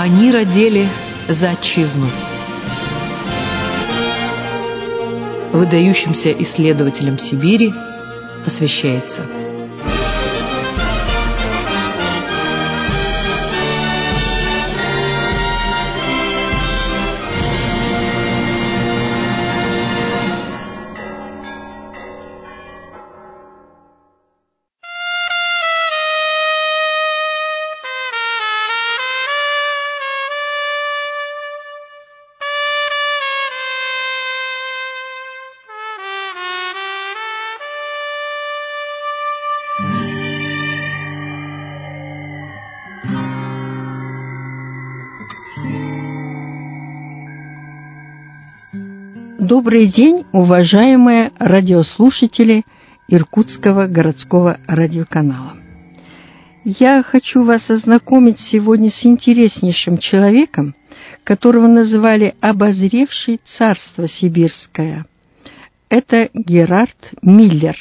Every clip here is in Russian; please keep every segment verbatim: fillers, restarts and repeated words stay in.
Они родили за отчизну. Выдающимся исследователям Сибири посвящается. Добрый день, уважаемые радиослушатели Иркутского городского радиоканала. Я хочу вас ознакомить сегодня с интереснейшим человеком, которого называли «обозревший царство сибирское». Это Герард Миллер.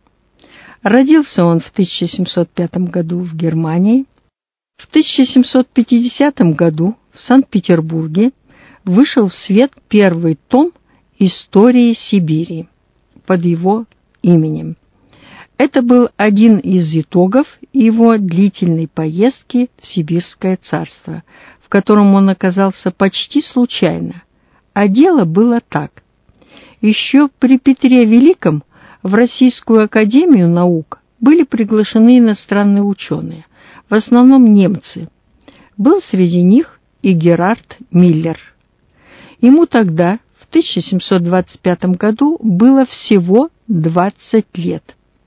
Родился он в тысяча семьсот пятом году в Германии. В тысяча семьсот пятидесятом году в Санкт-Петербурге вышел в свет первый том «Истории Сибири» под его именем. Это был один из итогов его длительной поездки в Сибирское царство, в котором он оказался почти случайно. А дело было так. Еще при Петре Великом в Российскую академию наук были приглашены иностранные ученые, в основном немцы. Был среди них и Герард Миллер. Ему тогда, в тысяча семьсот двадцать пятом году, было всего двадцать лет.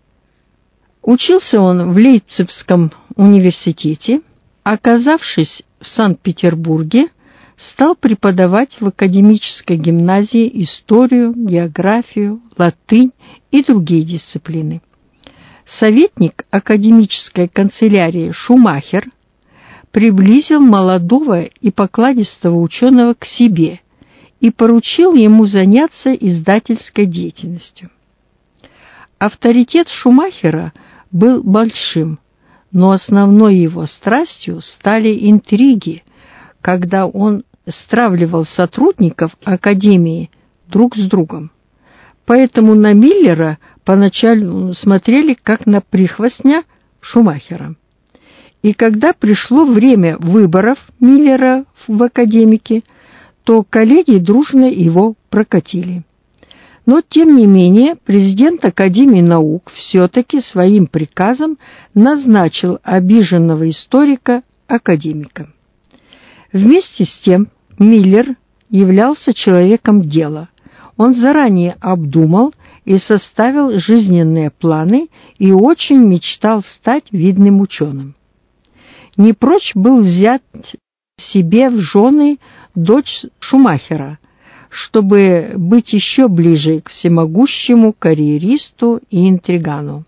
Учился он в Лейпцигском университете, оказавшись в Санкт-Петербурге, стал преподавать в академической гимназии историю, географию, латынь и другие дисциплины. Советник академической канцелярии Шумахер приблизил молодого и покладистого ученого к себе и поручил ему заняться издательской деятельностью. Авторитет Шумахера был большим, но основной его страстью стали интриги, когда он стравливал сотрудников академии друг с другом. Поэтому на Миллера поначалу смотрели как на прихвостня Шумахера. И когда пришло время выборов Миллера в академике, то коллеги дружно его прокатили. Но, тем не менее, президент Академии наук все-таки своим приказом назначил обиженного историка академиком. Вместе с тем Миллер являлся человеком дела. Он заранее обдумал и составил жизненные планы и очень мечтал стать видным ученым. Не прочь был взять себе в жены дочь Шумахера, чтобы быть еще ближе к всемогущему карьеристу и интригану.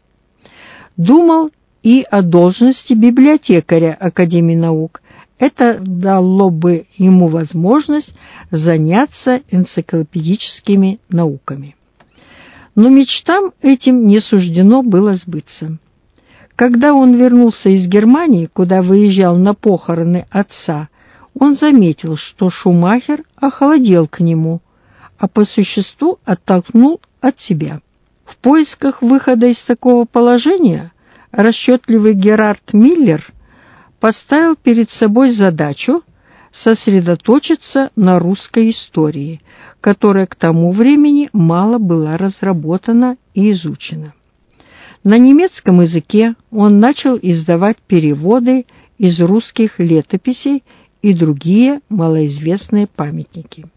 Думал и о должности библиотекаря Академии наук. Это дало бы ему возможность заняться энциклопедическими науками. Но мечтам этим не суждено было сбыться. Когда он вернулся из Германии, куда выезжал на похороны отца, он заметил, что Шумахер охладел к нему, а по существу оттолкнул от себя. В поисках выхода из такого положения расчетливый Герард Миллер поставил перед собой задачу сосредоточиться на русской истории, которая к тому времени мало была разработана и изучена. На немецком языке он начал издавать переводы из русских летописей и другие малоизвестные памятники.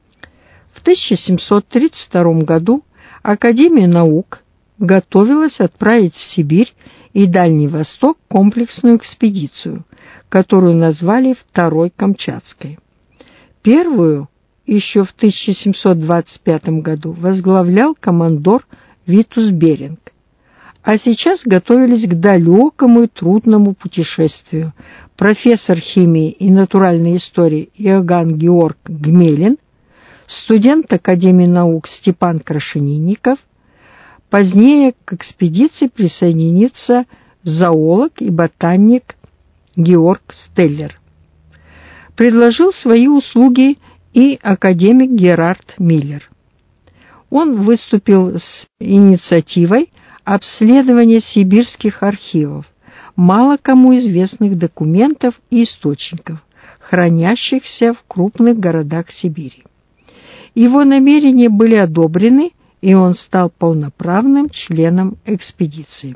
В тысяча семьсот тридцать втором году Академия наук готовилась отправить в Сибирь и Дальний Восток комплексную экспедицию, которую назвали Второй Камчатской. Первую еще в тысяча семьсот двадцать пятом году возглавлял командор Витус Беринг, а сейчас готовились к далекому и трудному путешествию профессор химии и натуральной истории Иоганн Георг Гмелин, студент Академии наук Степан Крашенинников. Позднее к экспедиции присоединится зоолог и ботаник Георг Стеллер. предложил свои услуги и академик Герард Миллер. Он выступил с инициативой обследования сибирских архивов, мало кому известных документов и источников, хранящихся в крупных городах Сибири. Его намерения были одобрены, и он стал полноправным членом экспедиции.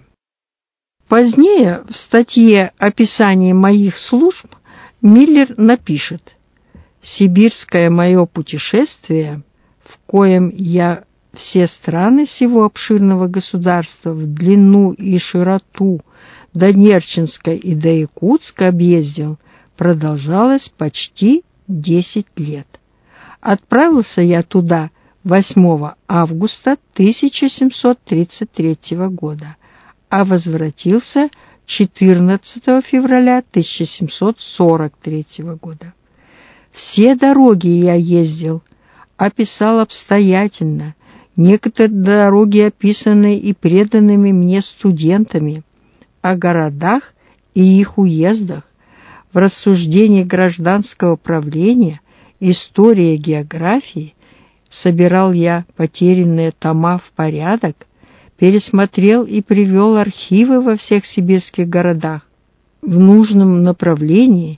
Позднее в статье «Описание моих служб» Миллер напишет: «Сибирское мое путешествие, в коем я все страны сего обширного государства в длину и широту до Нерчинска и до Якутска объездил, продолжалось почти десять лет. Отправился я туда восьмого августа тысяча семьсот тридцать третьего года, а возвратился четырнадцатого февраля тысяча семьсот сорок третьего года. Все дороги я ездил, описал обстоятельно, некоторые дороги описаны и преданными мне студентами, о городах и их уездах, в рассуждении гражданского правления, истории географии, собирал я потерянные тома в порядок, пересмотрел и привел архивы во всех сибирских городах в нужном направлении,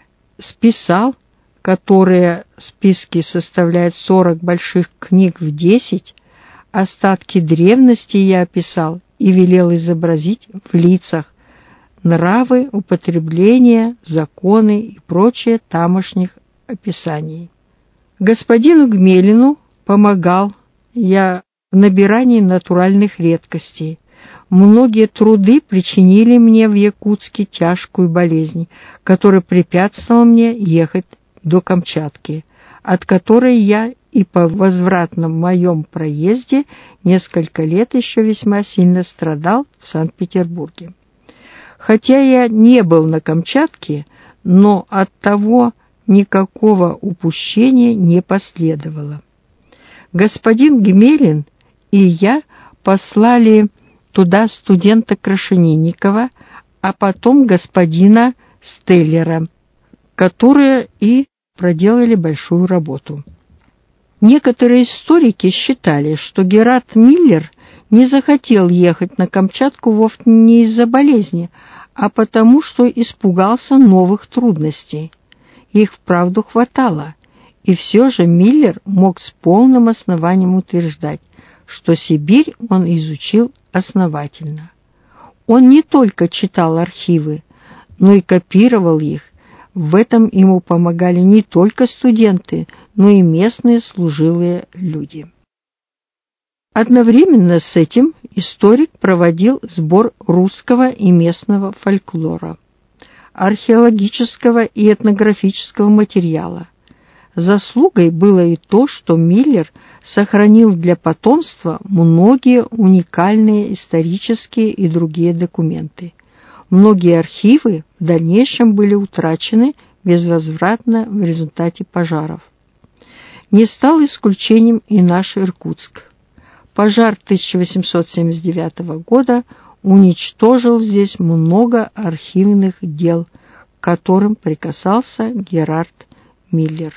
списал, которые списки составляют сорок больших книг в десять, остатки древности я описал и велел изобразить в лицах нравы, употребления, законы и прочее тамошних описаний. Господину Гмелину помогал я в набирании натуральных редкостей. Многие труды причинили мне в Якутске тяжкую болезнь, которая препятствовала мне ехать до Камчатки, от которой я и по возвратном моем проезде несколько лет еще весьма сильно страдал в Санкт-Петербурге. Хотя я не был на Камчатке, но от того никакого упущения не последовало. Господин Гмелин и я послали туда студента Крашенинникова, а потом господина Стеллера, которые и проделали большую работу. Некоторые историки считали, что Герард Миллер не захотел ехать на Камчатку вовсе не из-за болезни, а потому что испугался новых трудностей. Их вправду хватало, и все же Миллер мог с полным основанием утверждать, что Сибирь он изучил основательно. Он не только читал архивы, но и копировал их. В этом ему помогали не только студенты, но и местные служилые люди. Одновременно с этим историк проводил сбор русского и местного фольклора, археологического и этнографического материала. Заслугой было и то, что Миллер сохранил для потомства многие уникальные исторические и другие документы. Многие архивы в дальнейшем были утрачены безвозвратно в результате пожаров. Не стал исключением и наш Иркутск. Пожар тысяча восемьсот семьдесят девятого года уничтожил здесь много архивных дел, к которым прикасался Герард Миллер.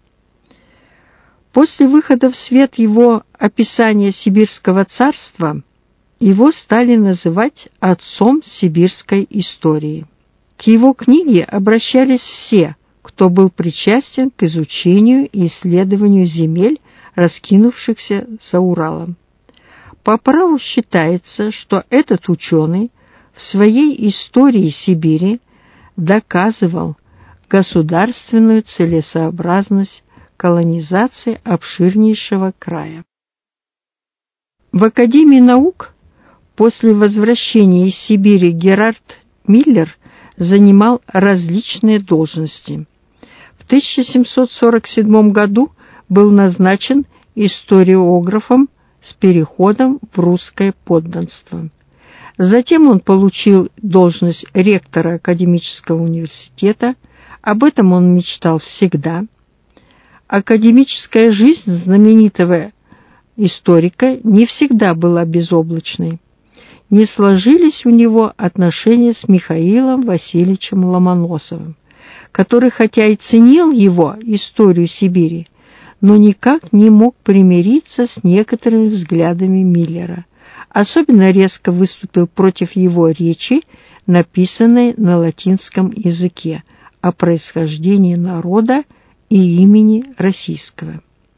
После выхода в свет его описания Сибирского царства его стали называть отцом сибирской истории. К его книге обращались все, кто был причастен к изучению и исследованию земель, раскинувшихся за Уралом. По праву считается, что этот ученый в своей истории Сибири доказывал государственную целесообразность колонизации обширнейшего края. В Академии наук после возвращения из Сибири Герард Миллер занимал различные должности. В тысяча семьсот сорок седьмом году был назначен историографом с переходом в русское подданство. Затем он получил должность ректора академического университета. Об этом он мечтал всегда. Академическая жизнь знаменитого историка не всегда была безоблачной. Не сложились у него отношения с Михаилом Васильевичем Ломоносовым, который хотя и ценил его, историю Сибири, но никак не мог примириться с некоторыми взглядами Миллера. Особенно резко выступил против его речи, написанной на латинском языке, о происхождении народа и имени российского.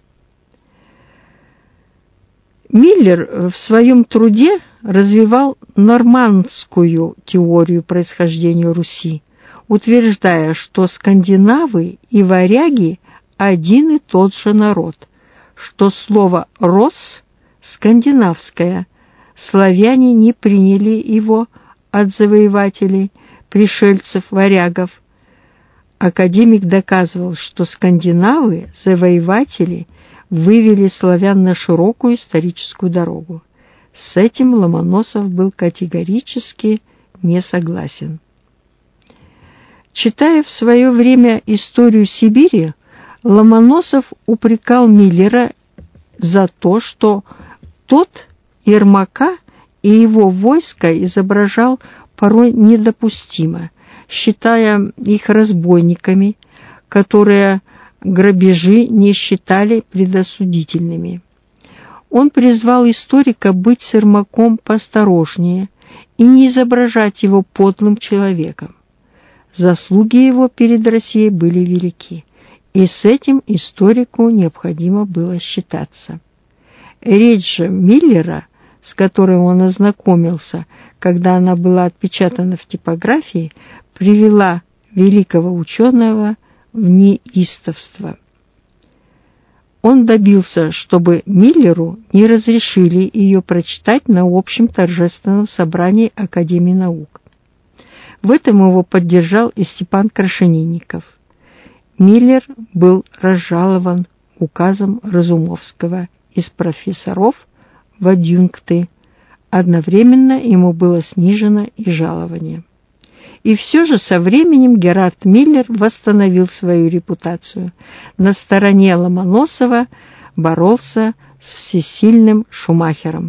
Миллер в своем труде развивал нормандскую теорию происхождения Руси, утверждая, что скандинавы и варяги один и тот же народ, что слово «рос» скандинавское, славяне не приняли его от завоевателей, пришельцев-варягов. Академик доказывал, что скандинавы, завоеватели, вывели славян на широкую историческую дорогу. С этим Ломоносов был категорически не согласен. Читая в свое время историю Сибири, Ломоносов упрекал Миллера за то, что тот Ермака и его войско изображал порой недопустимо, считая их разбойниками, которые грабежи не считали предосудительными. Он призвал историка быть с Ермаком поосторожнее и не изображать его подлым человеком. Заслуги его перед Россией были велики, и с этим историку необходимо было считаться. Речь же Миллера, с которой он ознакомился, когда она была отпечатана в типографии, привела великого ученого в неистовство. Он добился, чтобы Миллеру не разрешили ее прочитать на общем торжественном собрании Академии наук. В этом его поддержал и Степан Крашенинников. Миллер был разжалован указом Разумовского из профессоров в адъюнкты. Одновременно ему было снижено и жалование. И все же со временем Герард Миллер восстановил свою репутацию. На стороне Ломоносова боролся с всесильным Шумахером.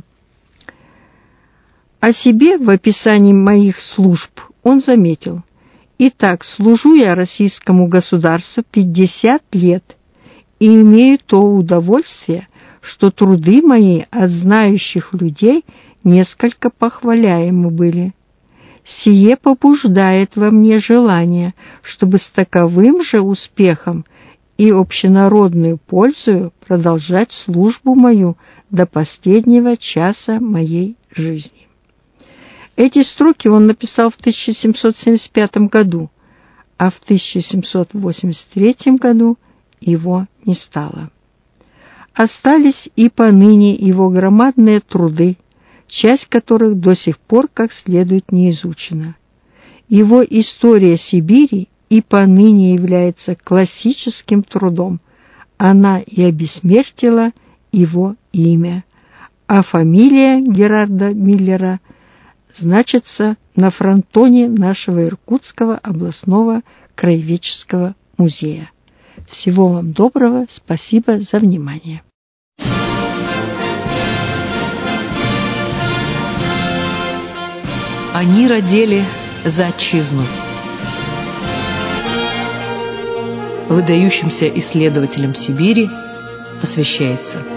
О себе в описании моих служб он заметил: «Итак, служу я российскому государству пятьдесят лет и имею то удовольствие, что труды мои от знающих людей несколько похваляемы были. Сие побуждает во мне желание, чтобы с таковым же успехом и общенародную пользою продолжать службу мою до последнего часа моей жизни». Эти строки он написал в тысяча семьсот семьдесят пятом году, а в тысяча семьсот восемьдесят третьем году его не стало. Остались и поныне его громадные труды, часть которых до сих пор как следует не изучена. Его «История Сибири» и поныне является классическим трудом. Она и обессмертила его имя, а фамилия Герарда Миллера значится на фронтоне нашего Иркутского областного краеведческого музея. Всего вам доброго, спасибо за внимание. Они родили за отчизну. Выдающимся исследователям Сибири посвящается.